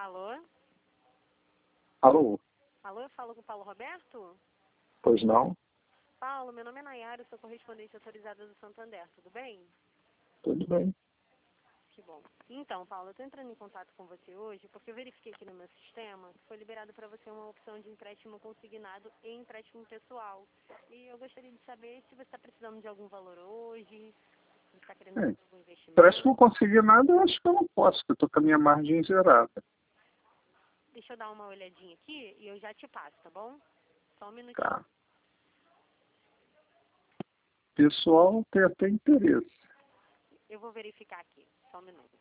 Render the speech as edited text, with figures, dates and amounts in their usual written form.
Alô? Alô? Alô, eu falo com o Paulo Roberto? Pois não? Paulo, meu nome é Nayara, eu sou correspondente autorizada do Santander, tudo bem? Tudo bem. Que bom. Então, Paulo, eu estou entrando em contato com você hoje porque eu verifiquei aqui no meu sistema que foi liberado para você uma opção de empréstimo consignado e empréstimo pessoal. E eu gostaria de saber se você está precisando de algum valor hoje, se você está querendo fazer algum Empréstimo investimento. consignado eu acho que eu não posso, porque eu estou com a minha margem zerada. Deixa eu dar uma olhadinha aqui e eu já te passo, tá bom? Só um minutinho. Tá. Pessoal tem até interesse. Eu vou verificar aqui, só um minuto.